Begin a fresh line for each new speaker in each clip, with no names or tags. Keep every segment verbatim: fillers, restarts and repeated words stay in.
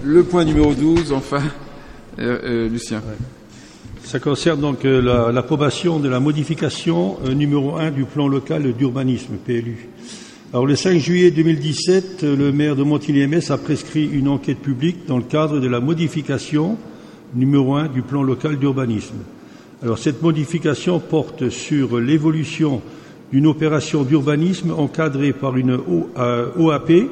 Le point numéro douze, enfin, euh, euh, Lucien.
Ouais. Ça concerne donc euh, la, l'approbation de la modification euh, numéro un du plan local d'urbanisme, P L U. Alors, le cinq juillet deux mille dix-sept, le maire de Montigny-Metz a prescrit une enquête publique dans le cadre de la modification numéro un du plan local d'urbanisme. Alors, cette modification porte sur l'évolution d'une opération d'urbanisme encadrée par une O A P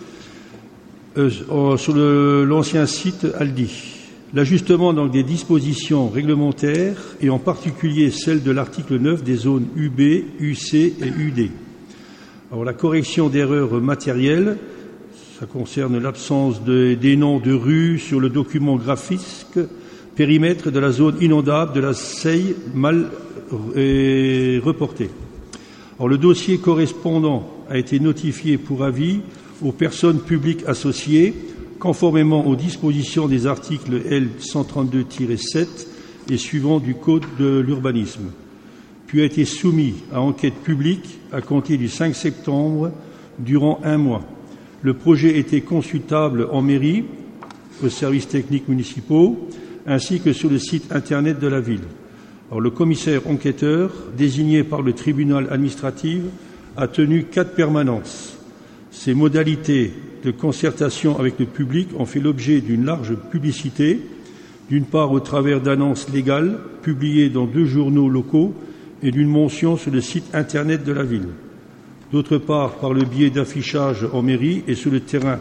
euh, sur le, l'ancien site Aldi. L'ajustement donc des dispositions réglementaires et en particulier celle de l'article neuf des zones U B, U C et U D. Alors la correction d'erreurs matérielles, ça concerne l'absence de, des noms de rues sur le document graphique, périmètre de la zone inondable de la Seille mal euh, reporté. Alors le dossier correspondant a été notifié pour avis aux personnes publiques associées, conformément aux dispositions des articles L cent trente-deux tiret sept et suivants du Code de l'urbanisme, puis a été soumis à enquête publique à compter du cinq septembre durant un mois. Le projet était consultable en mairie, aux services techniques municipaux, ainsi que sur le site Internet de la ville. Alors, le commissaire enquêteur, désigné par le tribunal administratif, a tenu quatre permanences. Ces modalités de concertation avec le public ont fait l'objet d'une large publicité, d'une part au travers d'annonces légales publiées dans deux journaux locaux et d'une mention sur le site Internet de la ville, d'autre part par le biais d'affichage en mairie et sur le terrain,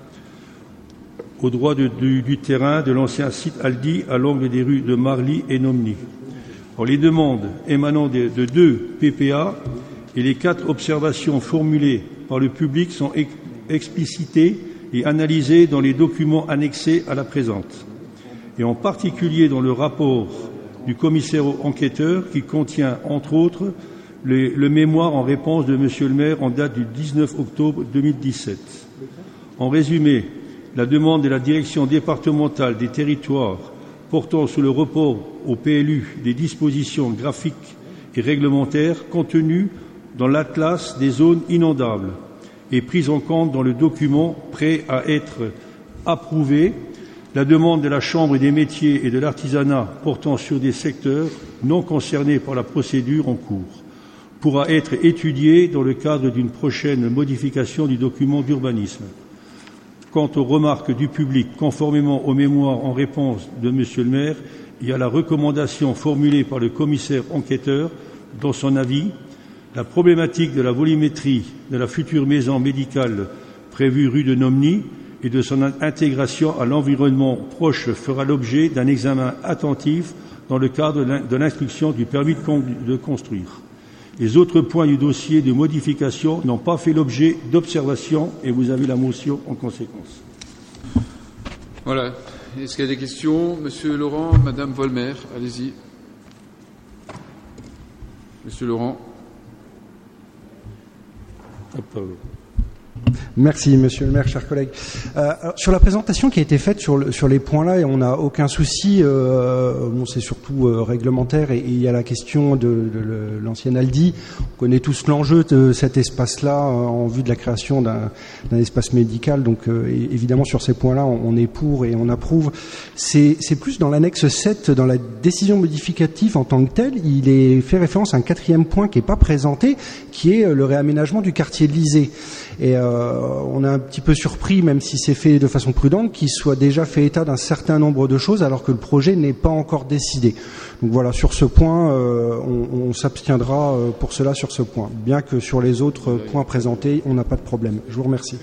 au droit de, du, du terrain de l'ancien site Aldi à l'angle des rues de Marly et Nomny. Alors, les demandes émanant de, de deux P P A et les quatre observations formulées par le public sont ex- explicitées et analysées dans les documents annexés à la présente, et en particulier dans le rapport du commissaire enquêteur qui contient, entre autres, le, le mémoire en réponse de Monsieur le maire en date du dix-neuf octobre deux mille dix-sept. En résumé, la demande de la direction départementale des territoires portant sur le report au P L U des dispositions graphiques et réglementaires contenues dans l'Atlas des zones inondables et prise en compte dans le document prêt à être approuvé, la demande de la Chambre des métiers et de l'artisanat portant sur des secteurs non concernés par la procédure en cours pourra être étudiée dans le cadre d'une prochaine modification du document d'urbanisme. Quant aux remarques du public, conformément aux mémoires en réponse de Monsieur le maire et à la recommandation formulée par le commissaire enquêteur dans son avis, la problématique de la volumétrie de la future maison médicale prévue rue de Nomny et de son intégration à l'environnement proche fera l'objet d'un examen attentif dans le cadre de l'instruction du permis de construire. Les autres points du dossier de modification n'ont pas fait l'objet d'observation et vous avez la motion en conséquence.
Voilà. Est-ce qu'il y a des questions? Monsieur Laurent, Madame Volmer, allez-y. Monsieur Laurent.
Merci, Monsieur le maire, chers collègues. Euh, alors, sur la présentation qui a été faite sur, le, sur les points là, on n'a aucun souci. Euh, bon, c'est surtout euh, réglementaire et, et il y a la question de, de, de l'ancienne Aldi. On connaît tous l'enjeu de cet espace-là euh, en vue de la création d'un, d'un espace médical. Donc, euh, et, évidemment, sur ces points-là, on, on est pour et on approuve. C'est, c'est plus dans l'annexe sept, dans la décision modificative en tant que telle. Il est fait référence à un quatrième point qui n'est pas présenté, qui est le réaménagement du quartier de l'Isée. Et euh, on est un petit peu surpris, même si c'est fait de façon prudente, qu'il soit déjà fait état d'un certain nombre de choses alors que le projet n'est pas encore décidé. Donc voilà, sur ce point, euh, on, on s'abstiendra pour cela sur ce point. Bien que sur les autres points présentés, on n'a pas de problème. Je vous remercie.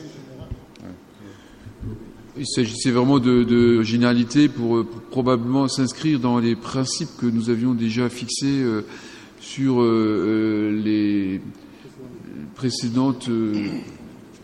Il s'agissait vraiment de, de généralité pour, pour probablement s'inscrire dans les principes que nous avions déjà fixés euh, sur euh, les précédentes... Euh, Pardon ?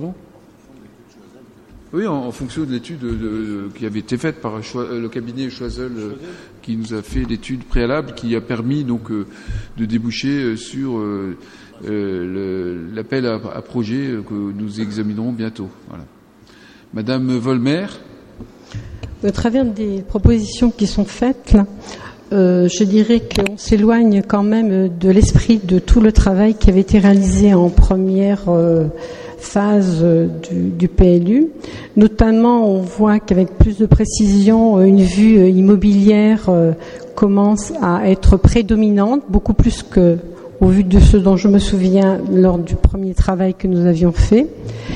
Oui, en, en fonction de l'étude de, de, qui avait été faite par le cabinet Choiseul, euh, qui nous a fait l'étude préalable, qui a permis donc euh, de déboucher sur euh, euh, le, l'appel à, à projet que nous examinerons bientôt. Voilà. Madame Volmer.
Au travers des propositions qui sont faites, là, euh, je dirais qu'on s'éloigne quand même de l'esprit de tout le travail qui avait été réalisé en première euh, phase euh, du, du P L U. Notamment, on voit qu'avec plus de précision, une vue euh, immobilière euh, commence à être prédominante, beaucoup plus que au vu de ce dont je me souviens lors du premier travail que nous avions fait.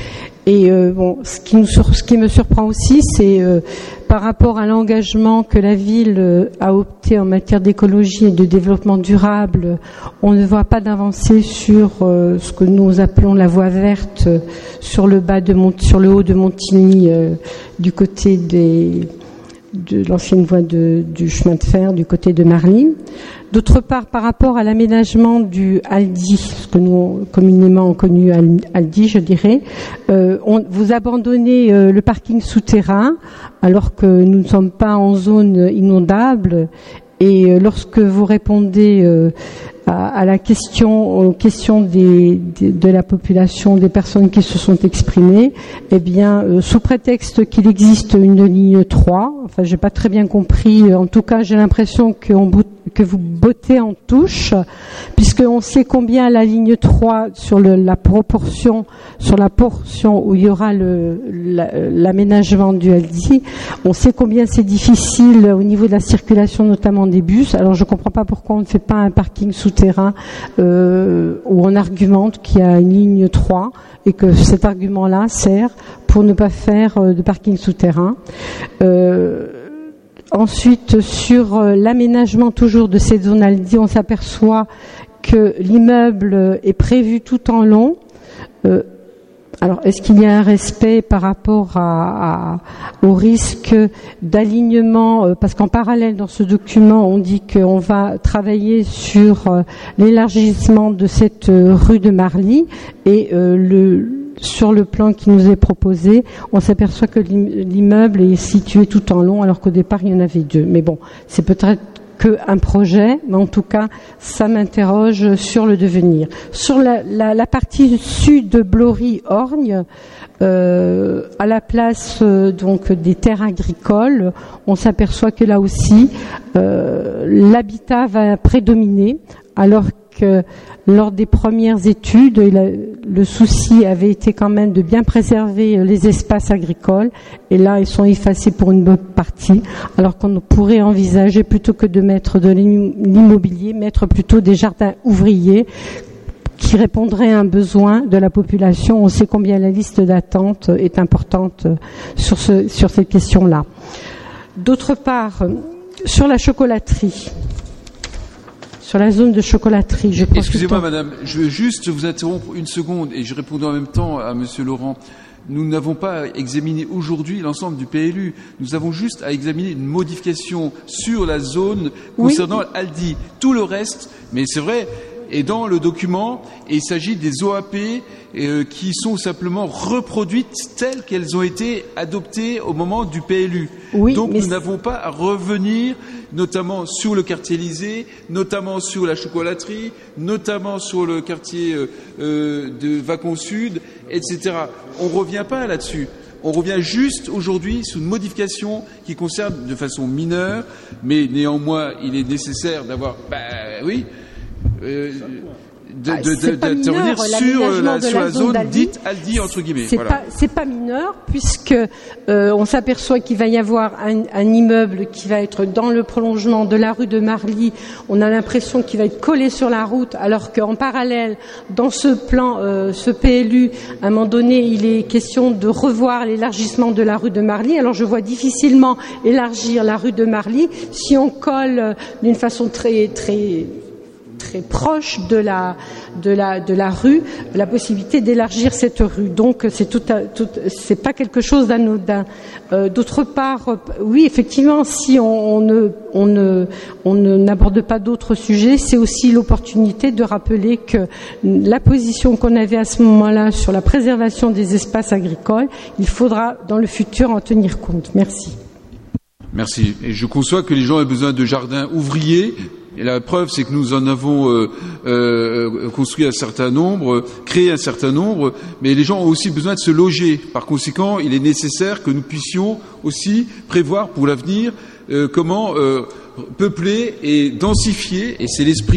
Et euh, bon, ce qui, nous sur, ce qui me surprend aussi, c'est euh, par rapport à l'engagement que la ville euh, a opté en matière d'écologie et de développement durable, on ne voit pas d'avancée sur euh, ce que nous appelons la voie verte euh, sur le bas de Mont, sur le haut de Montigny, euh, du côté des de l'ancienne voie de, du chemin de fer du côté de Marly. D'autre part, par rapport à l'aménagement du Aldi, ce que nous communément on connu Aldi, je dirais, euh, on, vous abandonnez euh, le parking souterrain alors que nous ne sommes pas en zone inondable. Et euh, lorsque vous répondez euh, à, à la question, aux questions des, des, de la population, des personnes qui se sont exprimées, eh bien, euh, sous prétexte qu'il existe une ligne trois, enfin, j'ai pas très bien compris. En tout cas, j'ai l'impression qu'on bout, que vous bottez en touche, puisqu'on sait combien la ligne trois sur le, la proportion, sur la portion où il y aura le, la, l'aménagement du Aldi, on sait combien c'est difficile au niveau de la circulation, notamment des bus. Alors je ne comprends pas pourquoi on ne fait pas un parking souterrain euh, où on argumente qu'il y a une ligne trois et que cet argument-là sert pour ne pas faire euh, de parking souterrain. Euh, ensuite, sur euh, l'aménagement toujours de cette zone Aldi, on s'aperçoit que l'immeuble est prévu tout en long. Euh, Alors, est-ce qu'il y a un respect par rapport à, à, au risque d'alignement euh, parce qu'en parallèle, dans ce document, on dit qu'on va travailler sur euh, l'élargissement de cette euh, rue de Marly et euh, le, sur le plan qui nous est proposé, on s'aperçoit que l'immeuble est situé tout en long alors qu'au départ, il y en avait deux. Mais bon, c'est peut-être qu'un projet, mais en tout cas, ça m'interroge sur le devenir. Sur la, la, la partie sud de Blory-Orgne, euh, à la place euh, donc des terres agricoles, on s'aperçoit que là aussi, euh, l'habitat va prédominer, alors que lors des premières études, le souci avait été quand même de bien préserver les espaces agricoles, et là ils sont effacés pour une bonne partie, alors qu'on pourrait envisager, plutôt que de mettre de l'immobilier, mettre plutôt des jardins ouvriers qui répondraient à un besoin de la population. On sait combien la liste d'attente est importante sur, ce, sur cette question-là. D'autre part, sur la chocolaterie, sur la zone de chocolaterie, je pense.
Excusez-moi,
que...
madame, je veux juste vous interrompre une seconde et je réponds en même temps à monsieur Laurent. Nous n'avons pas examiné aujourd'hui l'ensemble du P L U. Nous avons juste à examiner une modification sur la zone concernant oui. Aldi. Tout le reste, mais c'est vrai, est dans le document et il s'agit des O A P euh, qui sont simplement reproduites telles qu'elles ont été adoptées au moment du P L U.
Oui,
donc nous n'avons pas à revenir notamment sur le quartier Élysée, notamment sur la chocolaterie, notamment sur le quartier euh, euh, de Vacon Sud, et cetera. On ne revient pas là-dessus. On revient juste aujourd'hui sur une modification qui concerne de façon mineure, mais néanmoins il est nécessaire d'avoir, bah oui, euh, de, de, de, d'intervenir sur la, sur la, la zone dite Aldi entre guillemets.
C'est
voilà.
pas, c'est pas mineur puisque euh, on s'aperçoit qu'il va y avoir un, un immeuble qui va être dans le prolongement de la rue de Marly. On a l'impression qu'il va être collé sur la route, alors qu'en parallèle, dans ce plan, euh, ce P L U, à un moment donné, il est question de revoir l'élargissement de la rue de Marly. Alors je vois difficilement élargir la rue de Marly si on colle euh, d'une façon très très très proche de la de la de la rue la possibilité d'élargir cette rue. Donc c'est tout, à, tout c'est pas quelque chose d'anodin. Euh, d'autre part, euh, oui effectivement, si on, on ne on ne on ne n'aborde pas d'autres sujets, c'est aussi l'opportunité de rappeler que la position qu'on avait à ce moment-là sur la préservation des espaces agricoles, il faudra dans le futur en tenir compte. Merci.
Merci. Et je conçois que les gens aient besoin de jardins ouvriers. Et la preuve, c'est que nous en avons euh, euh, construit un certain nombre, créé un certain nombre, mais les gens ont aussi besoin de se loger. Par conséquent, il est nécessaire que nous puissions aussi prévoir pour l'avenir euh, comment euh, peupler et densifier, et c'est l'esprit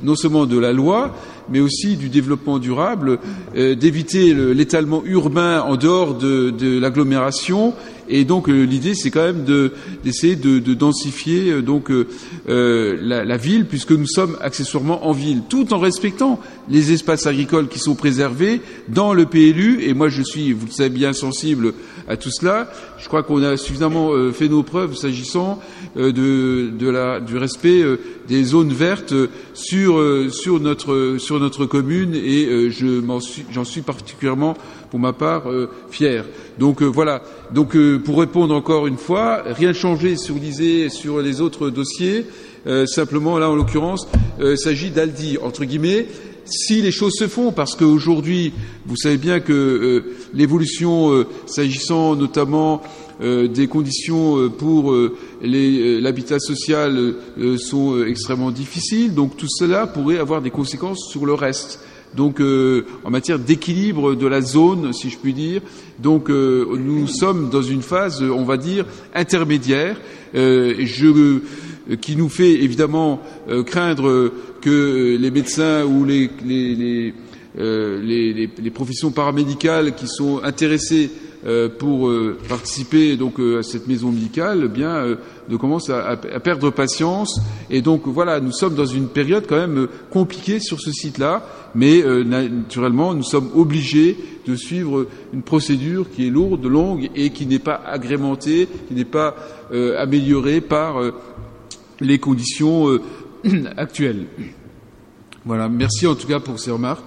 non seulement de la loi, mais aussi du développement durable, euh, d'éviter l'étalement urbain en dehors de, de l'agglomération. Et donc euh, l'idée, c'est quand même de, d'essayer de, de densifier euh, donc euh, euh, la, la ville, puisque nous sommes accessoirement en ville, tout en respectant les espaces agricoles qui sont préservés dans le P L U. Et moi, je suis, vous le savez bien, sensible à tout cela. Je crois qu'on a suffisamment euh, fait nos preuves s'agissant euh, de, de la, du respect euh, des zones vertes sur euh, sur notre sur notre commune, et euh, je m'en suis, j'en suis particulièrement, pour ma part, euh, fier. Donc euh, voilà. Donc euh, pour répondre encore une fois, rien de changé sur l'I S E, sur les autres dossiers. Euh, simplement, là, en l'occurrence, euh, il s'agit d'Aldi, entre guillemets. Si les choses se font, parce qu'aujourd'hui, vous savez bien que euh, l'évolution, euh, s'agissant notamment euh, des conditions euh, pour euh, les, euh, l'habitat social, euh, sont euh, extrêmement difficiles. Donc tout cela pourrait avoir des conséquences sur le reste. Donc euh, en matière d'équilibre de la zone, si je puis dire. Donc euh, nous sommes dans une phase, on va dire, intermédiaire. Euh, je, euh, qui nous fait évidemment euh, craindre que les médecins ou les, les, les, euh, les, les, les professions paramédicales qui sont intéressées euh, pour euh, participer donc euh, à cette maison médicale, eh bien, euh, ne commencent à, à perdre patience. Et donc voilà, nous sommes dans une période quand même compliquée sur ce site-là, mais euh, naturellement, nous sommes obligés de suivre une procédure qui est lourde, longue et qui n'est pas agrémentée, qui n'est pas euh, améliorée par euh, les conditions euh, actuelles. Voilà, merci en tout cas pour ces remarques.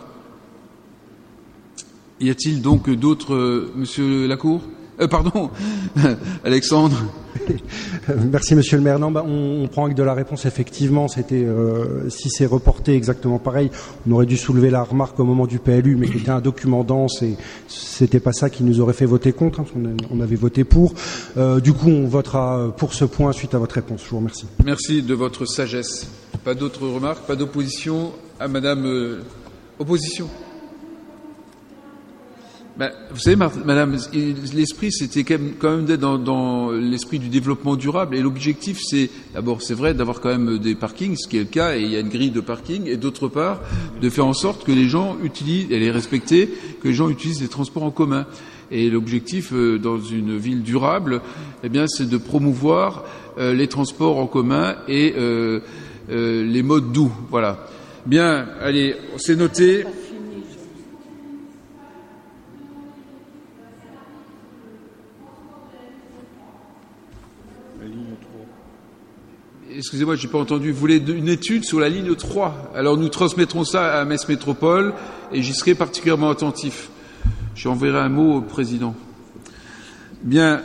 Y a-t-il donc d'autres, euh, Monsieur Lacour euh, Pardon, Alexandre.
Merci Monsieur le maire. Non, bah, on, on prend acte de la réponse. Effectivement, c'était euh, si c'est reporté exactement pareil, on aurait dû soulever la remarque au moment du P L U, mais qui était un document dense et c'était pas ça qui nous aurait fait voter contre. Hein, on, on avait voté pour. Euh, du coup, on votera pour ce point suite à votre réponse. Je vous remercie.
Merci de votre sagesse. Pas d'autres remarques, pas d'opposition à Madame. Euh, opposition. Ben, vous savez, Madame, l'esprit, c'était quand même d'être dans, dans l'esprit du développement durable. Et l'objectif, c'est, d'abord, c'est vrai, d'avoir quand même des parkings, ce qui est le cas, et il y a une grille de parking. Et d'autre part, de faire en sorte que les gens utilisent, et les respecter, que les gens utilisent les transports en commun. Et l'objectif, euh, dans une ville durable, eh bien, c'est de promouvoir euh, les transports en commun et euh, euh, les modes doux. Voilà. Bien, allez, c'est noté. Excusez-moi, j'ai pas entendu. Vous voulez une étude sur la ligne trois. Alors nous transmettrons ça à Metz Métropole et j'y serai particulièrement attentif. J'enverrai un mot au président. Bien,